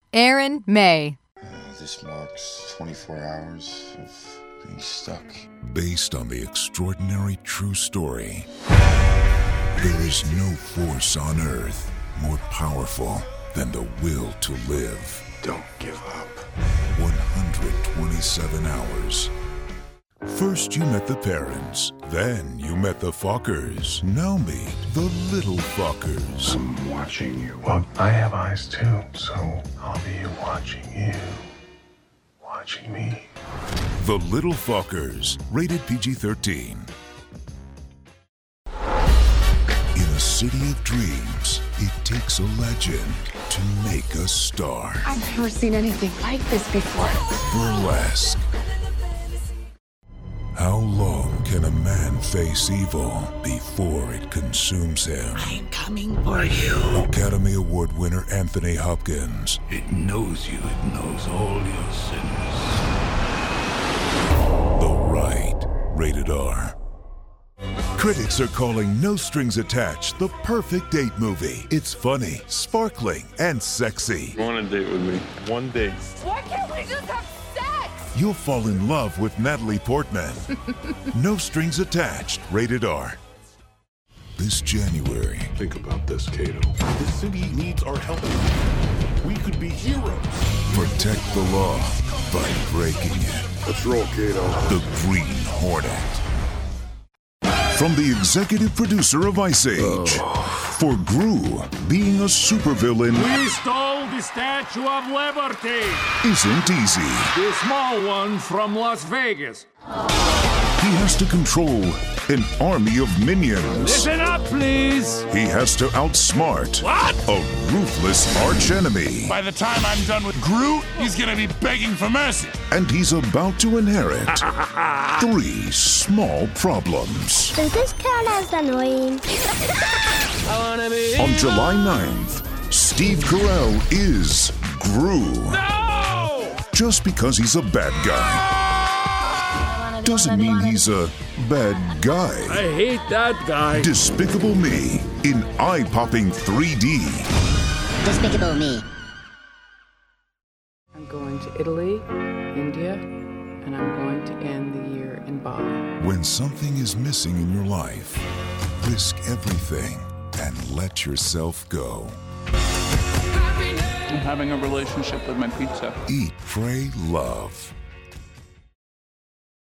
Aaron May. This marks 24 hours of being stuck. Based on the extraordinary true story, there is no force on earth more powerful than the will to live. Don't give up. 127 hours. First you met the parents, then you met the Fockers. Now meet the little Fockers. I'm watching you. Well, I have eyes too, so I'll be watching you. Watching me. The Little Fockers, rated PG-13. In a city of dreams, it takes a legend to make a star. I've never seen anything like this before. Burlesque. How long can a man face evil before it consumes him? I'm coming for you. Academy Award winner Anthony Hopkins. It knows you. It knows all your sins. The Right, rated R. Critics are calling No Strings Attached the perfect date movie. It's funny, sparkling, and sexy. Go on a date with me. One date. Why can't we just have sex? You'll fall in love with Natalie Portman. No Strings Attached, rated R. This January, Think about this, Kato. This city needs our help. We could be heroes. protect the law by breaking it. Let's roll, Kato. The Green Hornet. From the executive producer of Ice Age, for Gru, being a supervillain We stole the Statue of Liberty, isn't easy. the small one from Las Vegas. He has to control an army of minions. Listen up, please. He has to outsmart What? a ruthless archenemy. By the time I'm done with Groot, he's gonna be begging for mercy. And he's about to inherit 3 small problems. Does this count as annoying? On July 9th, Steve Carell is Gru. No! Just because he's a bad guy doesn't mean he's a bad guy. I hate that guy. Despicable Me in eye-popping 3D. Despicable Me. I'm going to Italy, India, and I'm going to end the year in Bali. When something is missing in your life, risk everything and let yourself go. I'm having a relationship with my pizza. Eat, Pray, Love.